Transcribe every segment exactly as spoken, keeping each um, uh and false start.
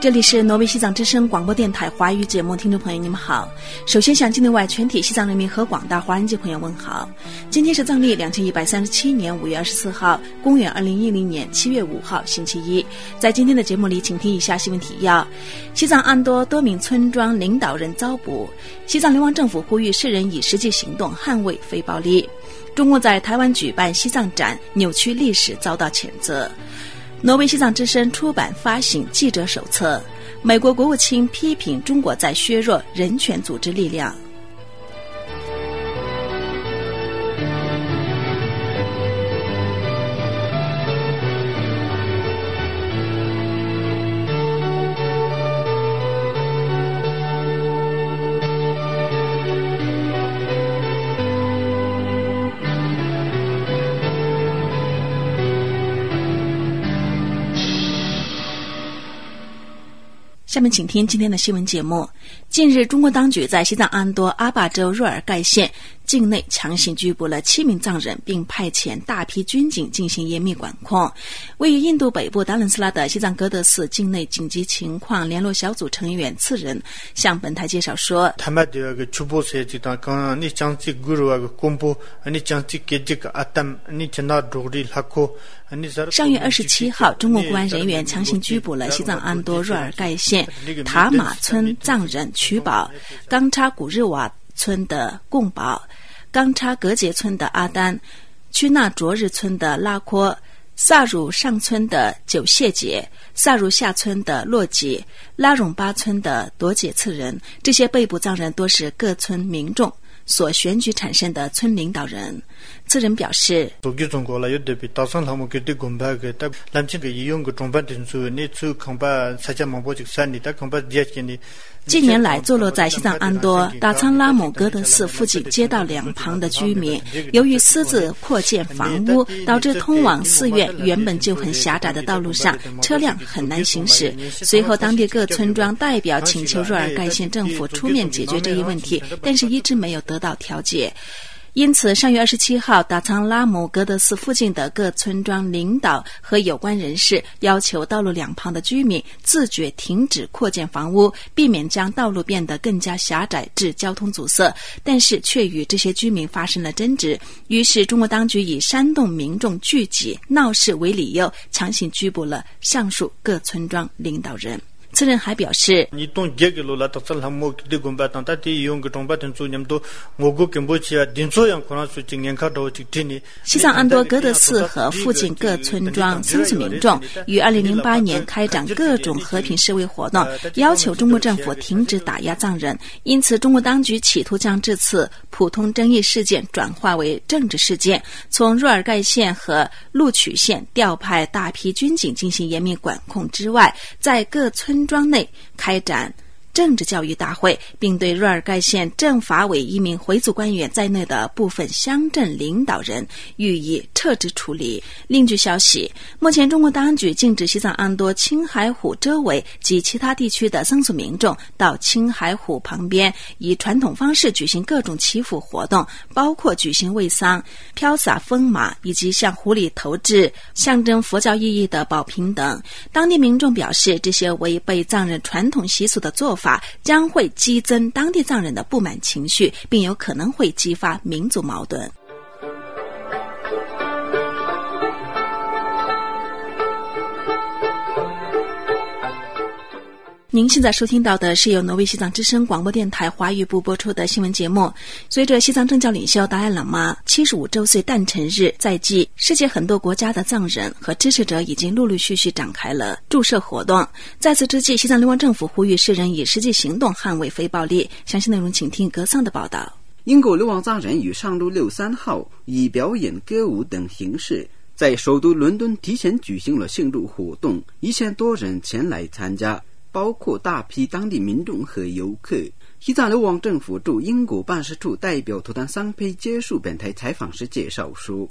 这里是挪威西藏之声广播电台华语节目，听众朋友你们好。首先向境内外全体西藏人民和广大华人界朋友问好。今天是藏历两千一百三十七年五月二十四号，公元二零一零年七月五号星期一。在今天的节目里，请听以下新闻提要：西藏安多多名村庄领导人遭捕，西藏流亡政府呼吁世人以实际行动捍卫非暴力。中共在台湾举办西藏展，扭曲历史遭到谴责。挪威西藏之声出版发行记者手册。美国国务卿批评中国在削弱人权组织力量。下面请听今天的新闻节目。近日，中国当局在西藏安多阿坝州若尔盖县境内强行拘捕了七名藏人，并派遣大批军警进行严密管控。位于印度北部达伦斯拉的西藏哥德寺境内紧急情况联络小组成员次人向本台介绍说，上月二十七号，中共公安人员强行拘捕了西藏安多若尔盖县塔马村藏人曲宝、冈差古日瓦村的贡宝、冈差格杰村的阿丹、屈纳卓日村的拉阔、萨汝上村的九谢杰、萨汝下村的洛吉、拉荣巴村的朵姐次人。这些被捕藏人多是各村民众所选举产生的村领导人。次人表示，近年来，坐落在西藏安多达仓拉姆格德寺附近街道两旁的居民，由于私自扩建房屋，导致通往寺院原本就很狭窄的道路上车辆很难行驶。随后，当地各村庄代表请求若尔盖县政府出面解决这一问题，但是一直没有得到调解。因此，上月二十七号，达仓拉姆格德寺附近的各村庄领导和有关人士要求道路两旁的居民自觉停止扩建房屋，避免将道路变得更加狭窄致交通阻塞，但是却与这些居民发生了争执。于是，中国当局以煽动民众聚集闹事为理由，强行拘捕了上述各村庄领导人。此人还表示，西藏安多格德寺和附近各村庄僧俗民众于二零零八年开展各种和平示威活动，要求中国政府停止打压藏人。因此，中国当局企图将这次普通争议事件转化为政治事件，从若尔盖县和禄曲县调派大批军警进行严密管控之外，在各村庄内开展政治教育大会，并对若尔盖县政法委一名回族官员在内的部分乡镇领导人予以撤职处理。另据消息，目前中国当局禁止西藏安多青海湖周围及其他地区的僧俗民众到青海湖旁边以传统方式举行各种祈福活动，包括举行卫丧、飘洒风马以及向湖里投掷象征佛教意义的宝瓶等。当地民众表示，这些违背藏人传统习俗的做法将会激增当地藏人的不满情绪，并有可能会激发民族矛盾。您现在收听到的是由挪威西藏之声广播电台华语部播出的新闻节目。随着西藏政教领袖达赖喇嘛七十五周岁诞辰日在即，世界很多国家的藏人和支持者已经陆陆续续展开了注射活动。在此之际，西藏流亡政府呼吁世人以实际行动捍卫非暴力。详细内容请听格桑的报道。 英国流亡藏人于上周六三号以表演、歌舞等形式在首都伦敦提前举行了庆祝活动，一千多人前来参加，包括大批当地民众和游客。西藏流亡政府驻英国办事处代表图丹桑佩接受本台采访时介绍说，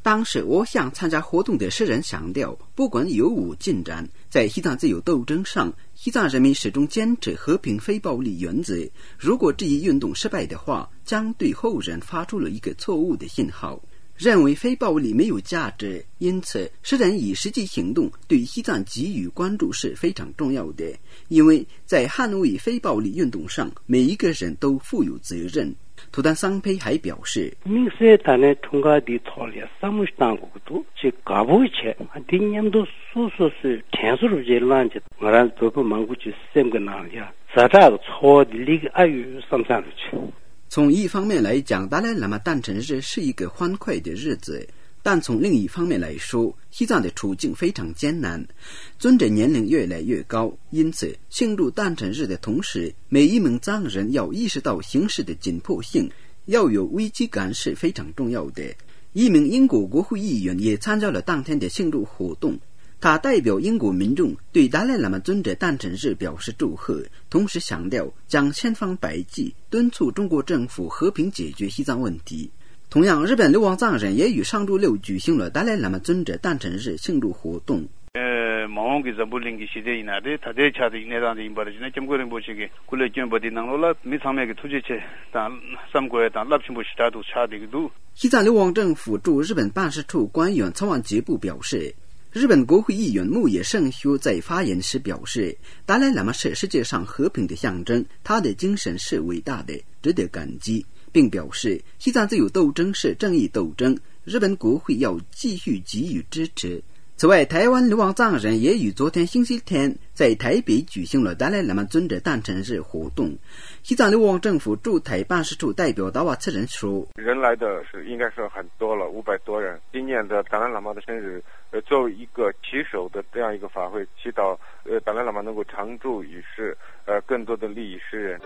当时我想参加活动的诗人强调，不管有无进展，在西藏自由斗争上，西藏人民始终坚持和平非暴力原则。如果这一运动失败的话，将对后人发出了一个错误的信号，认为非暴力没有价值。因此，诗人以实际行动对西藏给予关注是非常重要的，因为在捍卫非暴力运动上，每一个人都负有责任。图丹桑佩还表示， 민세단의 통과디 톨리아 사무시당국도 즉 가보이체 딩냠도 소소스 텐수로 제일란지 말한 도부 망구치 시스템가나야 자자도 초딜리 아유 삼산루치。 从一方面来讲，达赖喇嘛诞辰日是一个欢快的日子，但从另一方面来说，西藏的处境非常艰难，尊者年龄越来越高，因此庆祝诞辰日的同时，每一名藏人要意识到形势的紧迫性，要有危机感是非常重要的。一名英国国会议员也参加了当天的庆祝活动，他代表英国民众对达赖喇嘛尊者诞辰日表示祝贺，同时强调将千方百计敦促中国政府和平解决西藏问题。同样，日本流亡藏人也于上周六举行了达赖喇嘛尊者诞辰日庆祝活动。 呃，毛给咱不领给现在那的，他在家的那当的因把的，那中国人不是个，过来捐不的能了，没上面个突击去，但三个月但拉不不是大都差的个都。 西藏流亡政府驻日本办事处官员仓望杰部表示，日本国会议员木野胜修在发言时表示，达赖喇嘛是世界上和平的象征，他的精神是伟大的，值得感激，并表示西藏自由斗争是正义斗争，日本国会要继续给予支持。此外，台湾流亡藏人也于昨天星期天在台北举行了达赖喇嘛尊者诞辰日活动。西藏流亡政府驻台办事处代表达瓦次人说， 人来的是应该是很多了，五百多人。今年的达赖喇嘛的生日，呃，作为一个旗手的这样一个法会，祈祷呃达赖喇嘛能够常驻于世，呃，更多的利益世人。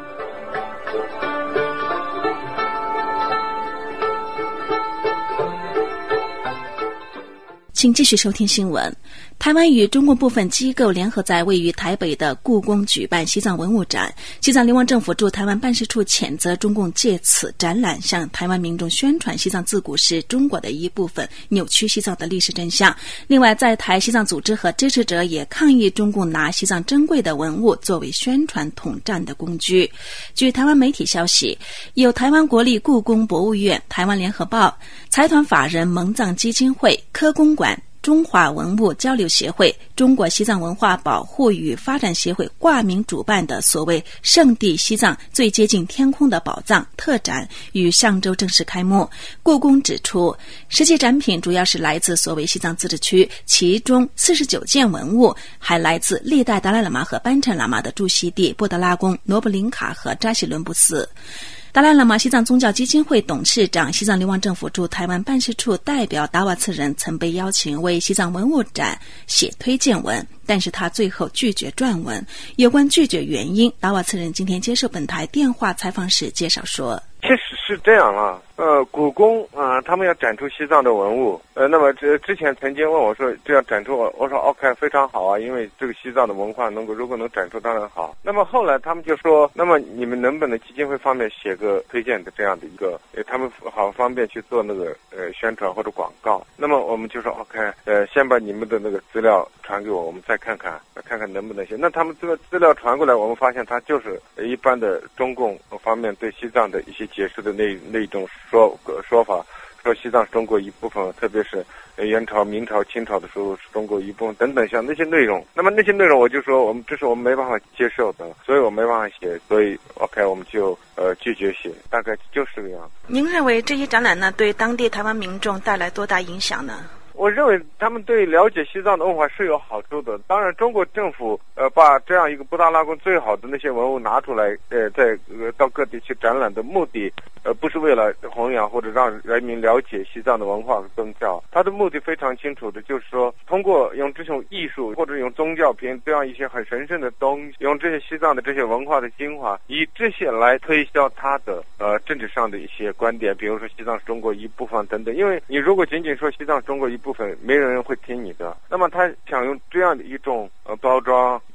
请继续收听新闻。台湾与中国部分机构联合在位于台北的故宫举办西藏文物展。西藏流亡政府驻台湾办事处谴责中共借此展览向台湾民众宣传西藏自古是中国的一部分，扭曲西藏的历史真相。另外，在台西藏组织和支持者也抗议中共拿西藏珍贵的文物作为宣传统战的工具。据台湾媒体消息，有台湾国立故宫博物院、台湾联合报、财团法人蒙藏基金会、科公馆、中华文物交流协会、中国西藏文化保护与发展协会挂名主办的所谓圣地西藏最接近天空的宝藏特展于上周正式开幕。故宫指出，实际展品主要是来自所谓西藏自治区，其中四十九件文物还来自历代达赖喇嘛和班禅喇嘛的驻西地布德拉宫、罗布林卡和扎西伦布寺。达赖喇嘛西藏宗教基金会董事长、西藏流亡政府驻台湾办事处代表达瓦次人曾被邀请为西藏文物展写推荐文，但是他最后拒绝撰文。有关拒绝原因，达瓦次人今天接受本台电话采访时介绍说， 其实是这样啊，呃，故宫啊、呃，他们要展出西藏的文物，呃，那么这之前曾经问我说这样展出，我说 OK 非常好啊，因为这个西藏的文化能够如果能展出当然好。那么后来他们就说，那么你们能不能基金会方面写个推荐的这样的一个，呃，他们好方便去做那个呃宣传或者广告。那么我们就说 OK， 呃，先把你们的那个资料传给我，我们再看看看看能不能写。那他们这个资料传过来，我们发现它就是一般的中共方面对西藏的一些解释的那那种说说法，说西藏是中国一部分，特别是元朝、明朝、清朝的时候是中国一部分等等，像那些内容。那么那些内容我就说我们这是我们没办法接受的，所以我没办法写，所以 OK 我们就呃拒绝写，大概就是这个样子。 您认为这些展览呢对当地台湾民众带来多大影响呢？ 我认为他们对了解西藏的文化是有好处的。当然，中国政府呃把这样一个布达拉宫最好的那些文物拿出来，呃，在呃到各地去展览的目的，呃，不是为了弘扬或者让人民了解西藏的文化和宗教，它的目的非常清楚的，就是说通过用这种艺术或者用宗教品这样一些很神圣的东西，用这些西藏的这些文化的精华，以这些来推销它的呃政治上的一些观点，比如说西藏是中国一部分等等。因为你如果仅仅说西藏是中国一部分，没人会听你的。那么他想用这样的一种呃包装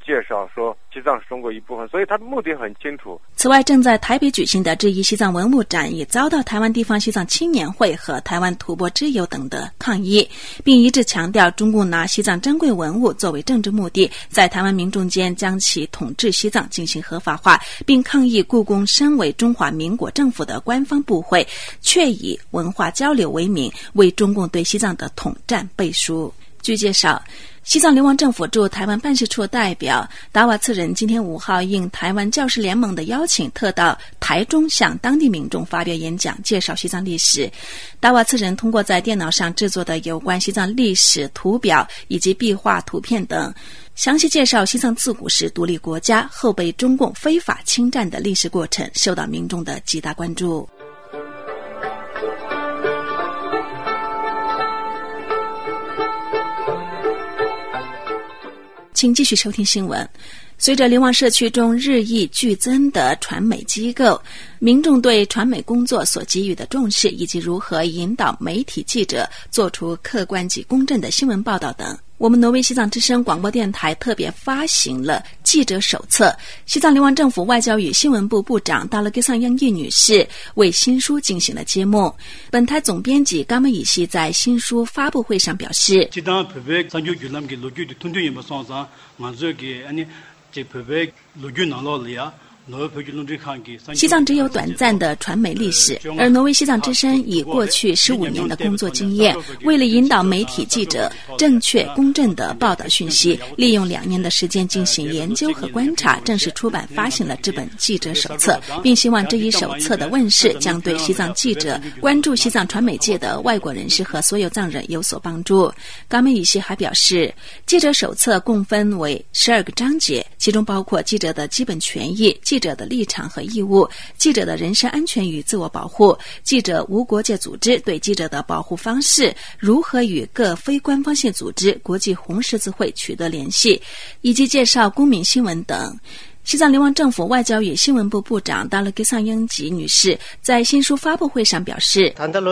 介绍说西藏是中国一部分，所以他的目的很清楚。 此外，正在台北举行的这一西藏文物展也遭到台湾地方西藏青年会和台湾吐蕃之友等的抗议，并一致强调中共拿西藏珍贵文物作为政治目的，在台湾民众间将其统治西藏进行合法化，并抗议故宫身为中华民国政府的官方部会，却以文化交流为名为中共对西藏的统战背书。据介绍，西藏流亡政府驻台湾办事处代表达瓦次仁今天五号应台湾教师联盟的邀请，特到台中向当地民众发表演讲，介绍西藏历史。达瓦次仁通过在电脑上制作的有关西藏历史图表以及壁画、图片等，详细介绍西藏自古是独立国家，后被中共非法侵占的历史过程，受到民众的极大关注。请继续收听新闻。随着流亡社区中日益剧增的传媒机构，民众对传媒工作所给予的重视，以及如何引导媒体记者做出客观及公正的新闻报道等，我们挪威西藏之声广播电台特别发行了记者手册。西藏流亡政府外交与新闻部部长达勒格桑央义女士为新书进行了揭幕。本台总编辑甘美以西在新书发布会上表示，西藏只有短暂的传媒历史，而挪威西藏之声以过去十五年的工作经验，为了引导媒体记者正确公正地报道讯息，利用两年的时间进行研究和观察，正式出版发行了这本记者手册，并希望这一手册的问世将对西藏记者、关注西藏传媒界的外国人士和所有藏人有所帮助。甘美以西还表示，记者手册共分为十二个章节，其中包括记者的基本权益、记者的立场和义务、记者的人身安全与自我保护、记者无国界组织对记者的保护方式、如何与各非官方性组织、国际红十字会取得联系，以及介绍公民新闻等。西藏流亡政府外交与新闻部部长达勒格桑央吉女士在新书发布会上表示，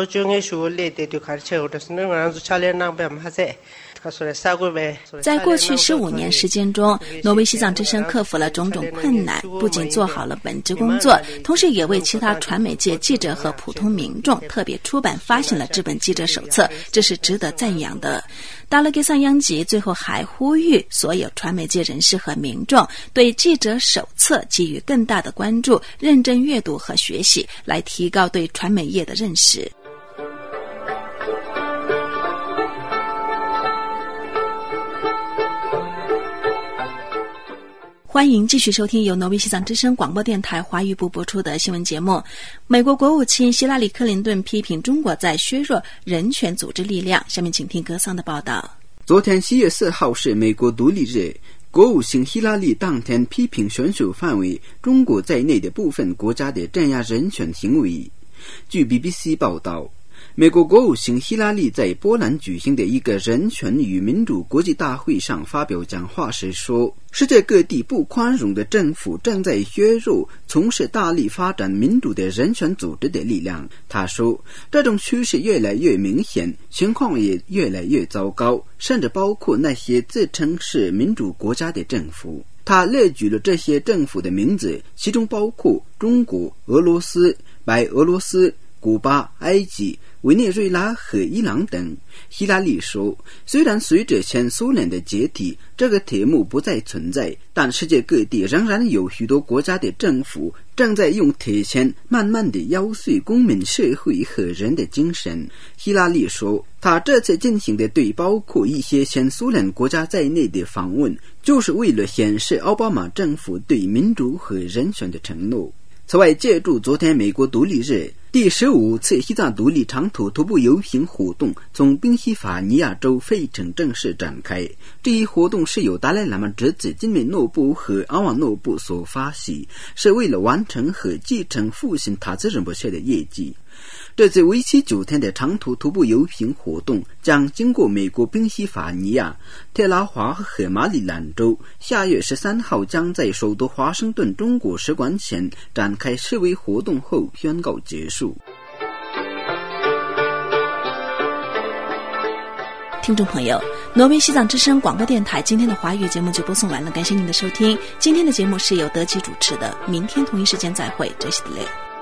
在过去十五年时间中，挪威西藏之声克服了种种困难，不仅做好了本职工作，同时也为其他传媒界记者和普通民众特别出版发行了这本记者手册，这是值得赞扬的。达勒格桑央吉最后还呼吁所有传媒界人士和民众对记者手册给予更大的关注，认真阅读和学习，来提高对传媒业的认识。欢迎继续收听由挪威西藏之声广播电台华语部播出的新闻节目。美国国务卿希拉里·克林顿批评中国在削弱人权组织力量。下面请听格桑的报道。 昨天七月四号是美国独立日，国务卿希拉里当天批评选手范围中国在内的部分国家的镇压人权行为。据 B B C 报道，美国国务卿希拉里在波兰举行的一个人权与民主国际大会上发表讲话时说，世界各地不宽容的政府正在削弱从事大力发展民主的人权组织的力量。他说，这种趋势越来越明显，情况也越来越糟糕，甚至包括那些自称是民主国家的政府。他列举了这些政府的名字，其中包括中国、俄罗斯、白俄罗斯、古巴、埃及、委内瑞拉和伊朗等。希拉里说，虽然随着前苏联的解体，这个题目不再存在，但世界各地仍然有许多国家的政府正在用铁钳慢慢地咬碎公民社会和人的精神。希拉里说，他这次进行的对包括一些前苏联国家在内的访问，就是为了显示奥巴马政府对民主和人权的承诺。此外，借助昨天美国独立日，第十五次西藏独立长途徒步游行活动从宾夕法尼亚州费城正式展开。这一活动是由达赖喇嘛侄子金美诺布和阿旺诺布所发起，是为了完成和继承父亲塔兹仁波切的业绩。这次为期九天的长途徒步游行活动将经过美国宾夕法尼亚、特拉华和马里兰州，下月十三号将在首都华盛顿中国使馆前展开示威活动后宣告结束。 听众朋友，挪威西藏之声广播电台今天的华语节目就播送完了，感谢您的收听。今天的节目是由德基主持的，明天同一时间再会，这是的嘞。